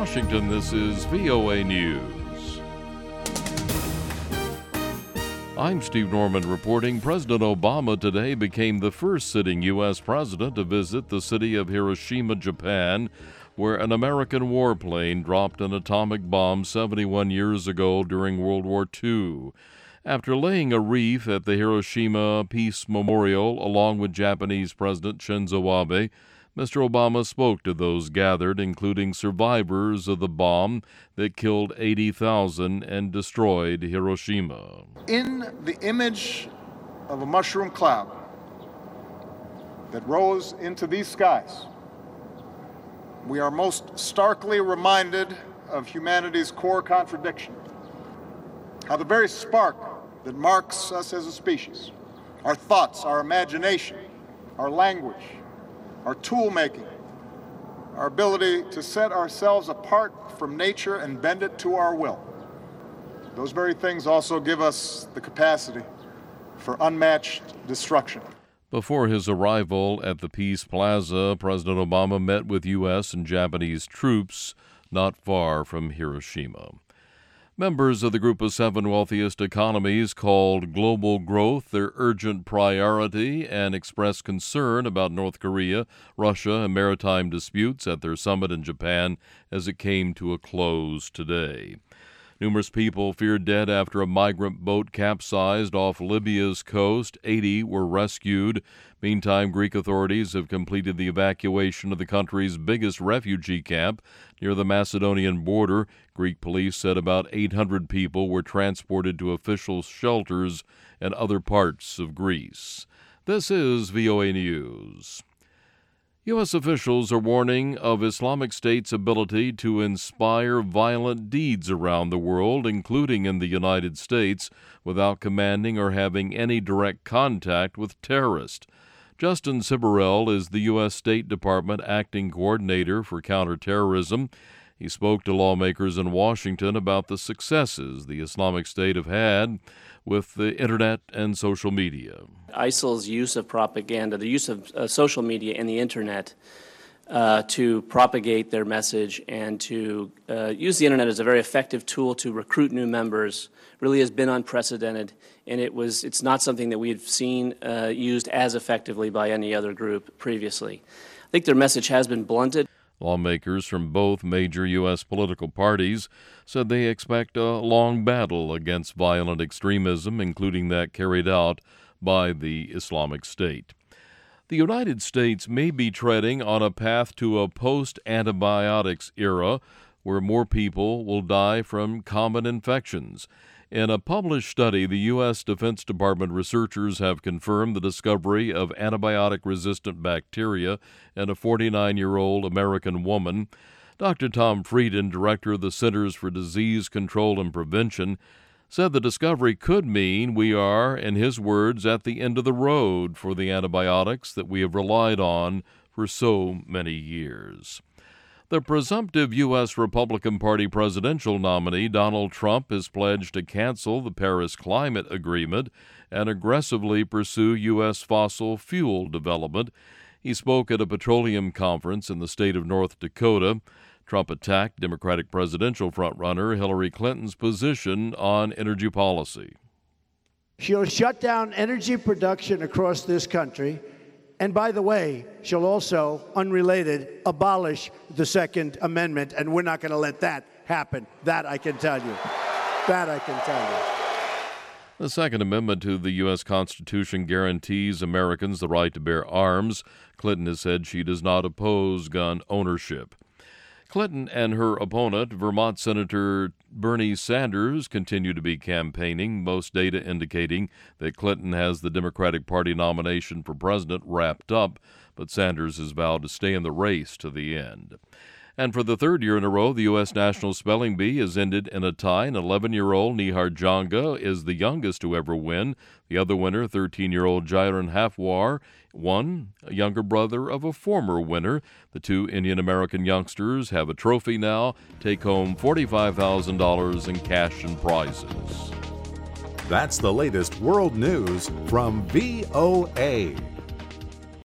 Washington, this is VOA News. I'm Steve Norman reporting President Obama today became the first sitting U.S. president to visit the city of Hiroshima, Japan, where an American warplane dropped an atomic bomb 71 years ago during World War II. After laying a wreath at the Hiroshima Peace Memorial along with Japanese President Shinzo Abe, Mr. Obama spoke to those gathered, including survivors of the bomb that killed 80,000 and destroyed Hiroshima. In the image of a mushroom cloud that rose into these skies, we are most starkly reminded of humanity's core contradiction, how the very spark that marks us as a species, our thoughts, our imagination, our language, our tool-making, our ability to set ourselves apart from nature and bend it to our will, those very things also give us the capacity for unmatched destruction. Before his arrival at the Peace Plaza, President Obama met with U.S. and Japanese troops not far from Hiroshima. Members of the Group of Seven Wealthiest Economies called global growth their urgent priority and expressed concern about North Korea, Russia, and maritime disputes at their summit in Japan as it came to a close today. Numerous people feared dead after a migrant boat capsized off Libya's coast. 80 were rescued. Meantime, Greek authorities have completed the evacuation of the country's biggest refugee camp near the Macedonian border. Greek police said about 800 people were transported to official shelters in other parts of Greece. This is VOA News. U.S. officials are warning of Islamic State's ability to inspire violent deeds around the world, including in the United States, without commanding or having any direct contact with terrorists. Justin Siberel is the U.S. State Department Acting Coordinator for Counterterrorism. He spoke to lawmakers in Washington about the successes the Islamic State have had with the Internet and social media. ISIL's use of propaganda, the use of social media and the Internet to propagate their message and to use the Internet as a very effective tool to recruit new members really has been unprecedented, and it's not something that we've seen used as effectively by any other group previously. I think their message has been blunted. Lawmakers from both major U.S. political parties said they expect a long battle against violent extremism, including that carried out by the Islamic State. The United States may be treading on a path to a post-antibiotics era where more people will die from common infections. In a published study, the U.S. Defense Department researchers have confirmed the discovery of antibiotic-resistant bacteria in a 49-year-old American woman. Dr. Tom Frieden, director of the Centers for Disease Control and Prevention, said the discovery could mean we are, in his words, at the end of the road for the antibiotics that we have relied on for so many years. The presumptive U.S. Republican Party presidential nominee, Donald Trump, has pledged to cancel the Paris Climate Agreement and aggressively pursue U.S. fossil fuel development. He spoke at a petroleum conference in the state of North Dakota. Trump attacked Democratic presidential frontrunner Hillary Clinton's position on energy policy. She'll shut down energy production across this country. And by the way, she'll also, unrelated, abolish the Second Amendment, and we're not going to let that happen. That I can tell you. That I can tell you. The Second Amendment to the U.S. Constitution guarantees Americans the right to bear arms. Clinton has said she does not oppose gun ownership. Clinton and her opponent, Vermont Senator Bernie Sanders, continue to be campaigning, most data indicating that Clinton has the Democratic Party nomination for president wrapped up, but Sanders has vowed to stay in the race to the end. And for the third year in a row, the U.S. National Spelling Bee has ended in a tie. An 11-year-old Nihar Janga is the youngest to ever win. The other winner, 13-year-old Jairan Hafwar, won, a younger brother of a former winner. The two Indian-American youngsters have a trophy now, take home $45,000 in cash and prizes. That's the latest world news from VOA.